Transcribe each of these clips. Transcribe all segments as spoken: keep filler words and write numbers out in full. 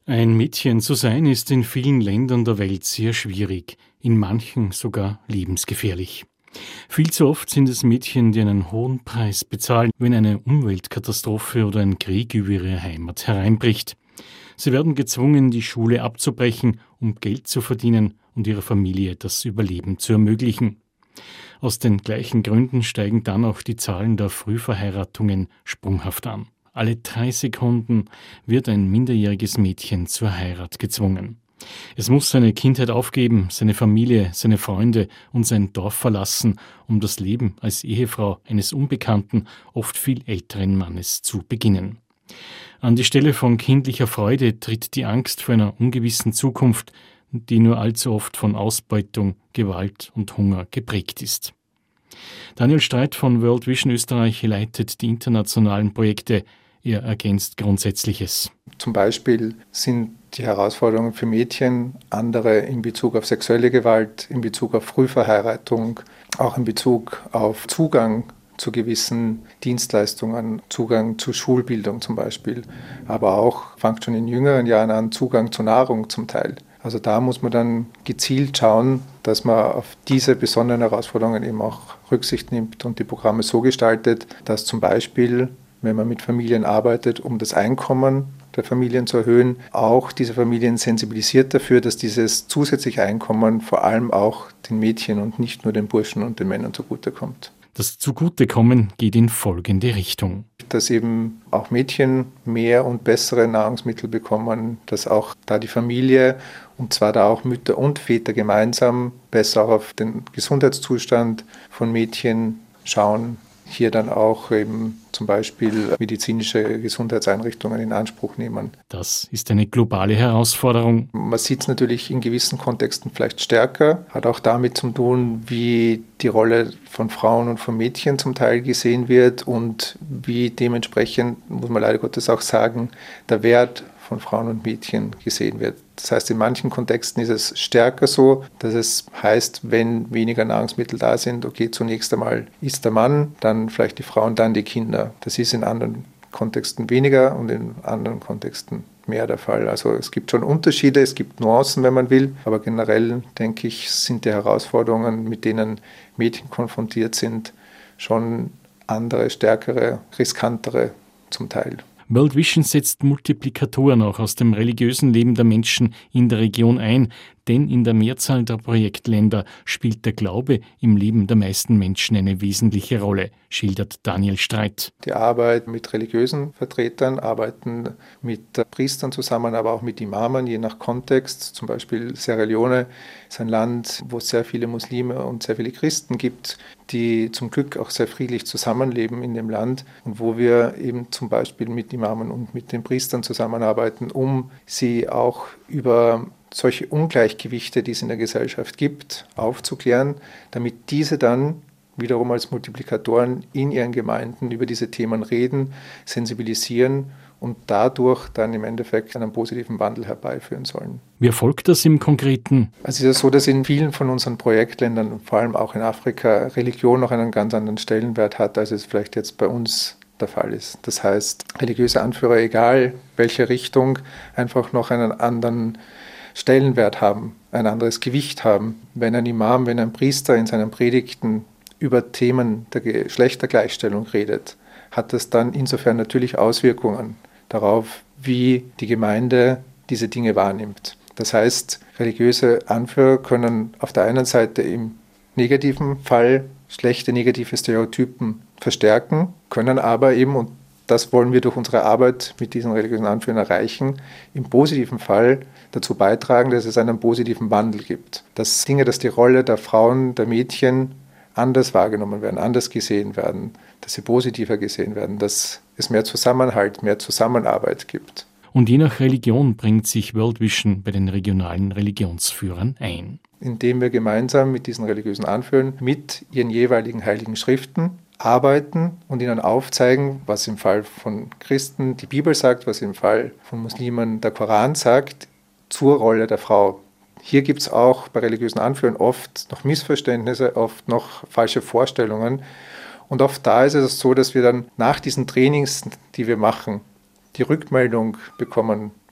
Ein Mädchen zu sein ist in vielen Ländern der Welt sehr schwierig, in manchen sogar lebensgefährlich. Viel zu oft sind es Mädchen, die einen hohen Preis bezahlen, wenn eine Umweltkatastrophe oder ein Krieg über ihre Heimat hereinbricht. Sie werden gezwungen, die Schule abzubrechen, um Geld zu verdienen und ihrer Familie das Überleben zu ermöglichen. Aus den gleichen Gründen steigen dann auch die Zahlen der Frühverheiratungen sprunghaft an. Alle drei Sekunden wird ein minderjähriges Mädchen zur Heirat gezwungen. Es muss seine Kindheit aufgeben, seine Familie, seine Freunde und sein Dorf verlassen, um das Leben als Ehefrau eines unbekannten, oft viel älteren Mannes zu beginnen. An die Stelle von kindlicher Freude tritt die Angst vor einer ungewissen Zukunft, die nur allzu oft von Ausbeutung, Gewalt und Hunger geprägt ist. Daniel Streit von World Vision Österreich leitet die internationalen Projekte. Er ergänzt Grundsätzliches. Zum Beispiel sind die Herausforderungen für Mädchen andere in Bezug auf sexuelle Gewalt, in Bezug auf Frühverheiratung, auch in Bezug auf Zugang zu gewissen Dienstleistungen, Zugang zu Schulbildung zum Beispiel, aber auch, fängt schon in jüngeren Jahren an, Zugang zu Nahrung zum Teil. Also da muss man dann gezielt schauen, dass man auf diese besonderen Herausforderungen eben auch Rücksicht nimmt und die Programme so gestaltet, dass zum Beispiel, wenn man mit Familien arbeitet, um das Einkommen der Familien zu erhöhen, auch diese Familien sensibilisiert dafür, dass dieses zusätzliche Einkommen vor allem auch den Mädchen und nicht nur den Burschen und den Männern zugutekommt. Das Zugutekommen geht in folgende Richtung. Dass eben auch Mädchen mehr und bessere Nahrungsmittel bekommen, dass auch da die Familie, und zwar da auch Mütter und Väter gemeinsam, besser auch auf den Gesundheitszustand von Mädchen schauen. Hier dann auch eben zum Beispiel medizinische Gesundheitseinrichtungen in Anspruch nehmen. Das ist eine globale Herausforderung. Man sieht es natürlich in gewissen Kontexten vielleicht stärker, hat auch damit zu tun, wie die Rolle von Frauen und von Mädchen zum Teil gesehen wird und wie dementsprechend, muss man leider Gottes auch sagen, der Wert von Frauen und Mädchen gesehen wird. Das heißt, in manchen Kontexten ist es stärker so, dass es heißt, wenn weniger Nahrungsmittel da sind, okay, zunächst einmal ist der Mann, dann vielleicht die Frau und dann die Kinder. Das ist in anderen Kontexten weniger und in anderen Kontexten mehr der Fall. Also es gibt schon Unterschiede, es gibt Nuancen, wenn man will, aber generell, denke ich, sind die Herausforderungen, mit denen Mädchen konfrontiert sind, schon andere, stärkere, riskantere zum Teil. World Vision setzt Multiplikatoren auch aus dem religiösen Leben der Menschen in der Region ein, denn in der Mehrzahl der Projektländer spielt der Glaube im Leben der meisten Menschen eine wesentliche Rolle, schildert Daniel Streit. Die Arbeit mit religiösen Vertretern, arbeiten mit Priestern zusammen, aber auch mit Imamen, je nach Kontext. Zum Beispiel Sierra Leone ist ein Land, wo es sehr viele Muslime und sehr viele Christen gibt, die zum Glück auch sehr friedlich zusammenleben in dem Land und wo wir eben zum Beispiel mit Imamen und mit den Priestern zusammenarbeiten, um sie auch über solche Ungleichgewichte, die es in der Gesellschaft gibt, aufzuklären, damit diese dann wiederum als Multiplikatoren in ihren Gemeinden über diese Themen reden, sensibilisieren und dadurch dann im Endeffekt einen positiven Wandel herbeiführen sollen. Wie erfolgt das im Konkreten? Also es ist so, dass in vielen von unseren Projektländern, vor allem auch in Afrika, Religion noch einen ganz anderen Stellenwert hat, als es vielleicht jetzt bei uns der Fall ist. Das heißt, religiöse Anführer, egal welche Richtung, einfach noch einen anderen Stellenwert haben, ein anderes Gewicht haben. Wenn ein Imam, wenn ein Priester in seinen Predigten über Themen der Geschlechtergleichstellung redet, hat das dann insofern natürlich Auswirkungen darauf, wie die Gemeinde diese Dinge wahrnimmt. Das heißt, religiöse Anführer können auf der einen Seite im negativen Fall schlechte negative Stereotypen verstärken, können aber eben, und das wollen wir durch unsere Arbeit mit diesen religiösen Anführern erreichen, im positiven Fall dazu beitragen, dass es einen positiven Wandel gibt. Dass Dinge, dass die Rolle der Frauen, der Mädchen anders wahrgenommen werden, anders gesehen werden, dass sie positiver gesehen werden, dass es mehr Zusammenhalt, mehr Zusammenarbeit gibt. Und je nach Religion bringt sich World Vision bei den regionalen Religionsführern ein. Indem wir gemeinsam mit diesen religiösen Anführern mit ihren jeweiligen heiligen Schriften arbeiten und ihnen aufzeigen, was im Fall von Christen die Bibel sagt, was im Fall von Muslimen der Koran sagt, zur Rolle der Frau. Hier gibt es auch bei religiösen Anführern oft noch Missverständnisse, oft noch falsche Vorstellungen. Und oft da ist es so, dass wir dann nach diesen Trainings, die wir machen, die Rückmeldung bekommen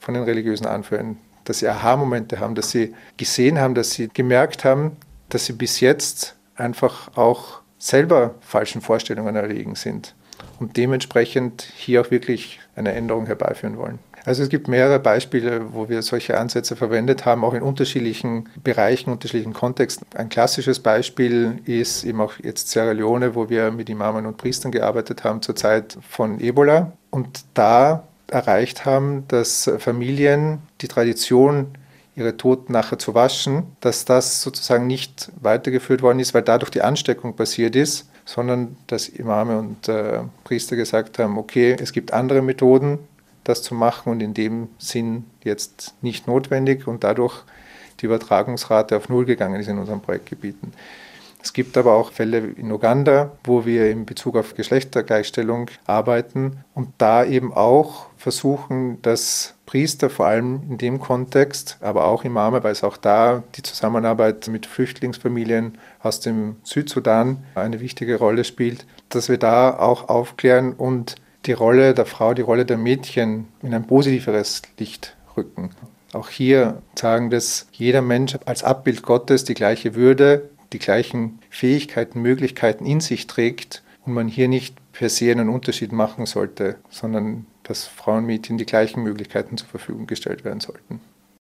von den religiösen Anführern, dass sie Aha-Momente haben, dass sie gesehen haben, dass sie gemerkt haben, dass sie bis jetzt einfach auch selber falschen Vorstellungen erlegen sind und dementsprechend hier auch wirklich eine Änderung herbeiführen wollen. Also es gibt mehrere Beispiele, wo wir solche Ansätze verwendet haben, auch in unterschiedlichen Bereichen, unterschiedlichen Kontexten. Ein klassisches Beispiel ist eben auch jetzt Sierra Leone, wo wir mit Imamen und Priestern gearbeitet haben zur Zeit von Ebola und da erreicht haben, dass Familien die Tradition, ihre Toten nachher zu waschen, dass das sozusagen nicht weitergeführt worden ist, weil dadurch die Ansteckung passiert ist, sondern dass Imame und äh, Priester gesagt haben, okay, es gibt andere Methoden, das zu machen und in dem Sinn jetzt nicht notwendig und dadurch die Übertragungsrate auf Null gegangen ist in unseren Projektgebieten. Es gibt aber auch Fälle in Uganda, wo wir in Bezug auf Geschlechtergleichstellung arbeiten und da eben auch versuchen, dass Priester vor allem in dem Kontext, aber auch Imame, weil es auch da die Zusammenarbeit mit Flüchtlingsfamilien aus dem Südsudan eine wichtige Rolle spielt, dass wir da auch aufklären und die Rolle der Frau, die Rolle der Mädchen in ein positiveres Licht rücken. Auch hier sagen, dass jeder Mensch als Abbild Gottes die gleiche Würde, die gleichen Fähigkeiten, Möglichkeiten in sich trägt und man hier nicht per se einen Unterschied machen sollte, sondern dass Frauen und Mädchen die gleichen Möglichkeiten zur Verfügung gestellt werden sollten.